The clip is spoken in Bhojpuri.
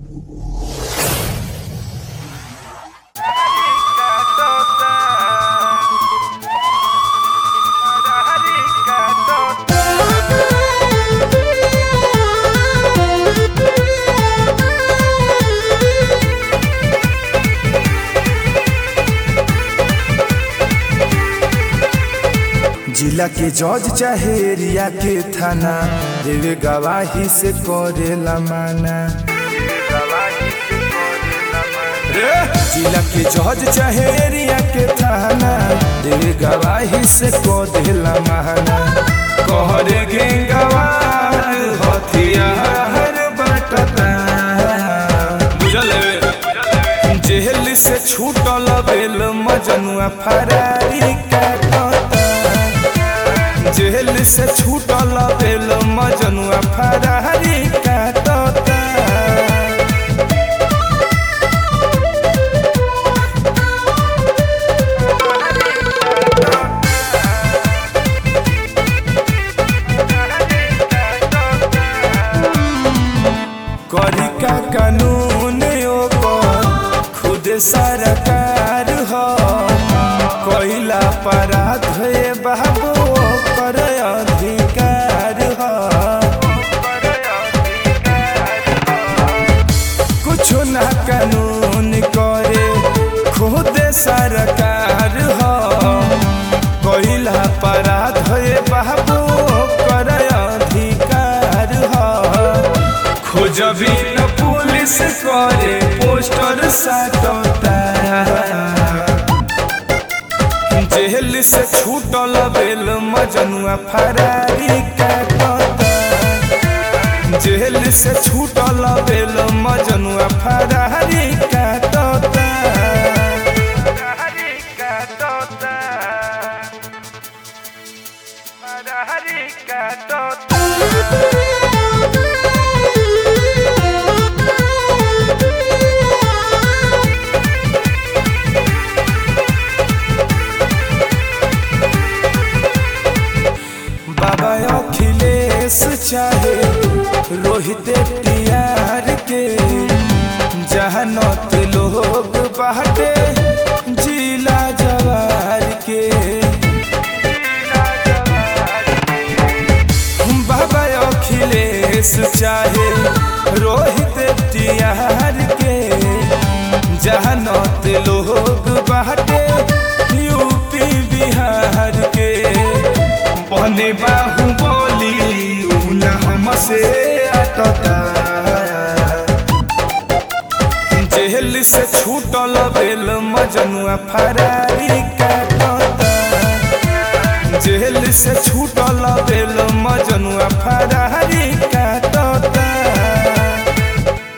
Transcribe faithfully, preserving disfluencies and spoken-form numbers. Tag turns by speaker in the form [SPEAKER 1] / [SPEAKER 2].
[SPEAKER 1] जिला के जज चाहे एरिया के थाना देवे गवाही से करेला माना। जिला के जज चाहे एरिया के थाना देवे गवाही से करेला माना। कहरे के गवाह हथियार बटता जेल से छूटल बेल मजनुआ फरारी काटता। जेल से छूटल बेल मजनुआ फरारी काटता। करी का कानून ओकर खुद सरकार हो कोइला अपराध है बाबू कर अधिकार हो। कुछ ना कानून करे खुद सरकार हो कोइला अपराध है बाबू कर अधिकार हो। खोजबी न पुलिस करे पोस्टर साटता। जेल से छूटल बेल मजनुआ फरारी काटता। जेल से छूटल बेल मजनुआ फरारी काटता। फरारी काटता। बाबा अखिलेश चाहे रोहित टियार के जहानत लोग बाटे जिला जवार के। बाबा अखिलेश चाहे रोहित टियार के जहानत लोग बाटे यूपी बिहार के। बने बाहुबली उना हमसे अटता। जेल से छूटल बेल मजनुआ फरारी काटता। जेल से छूटल बेल मजनुआ फरारी।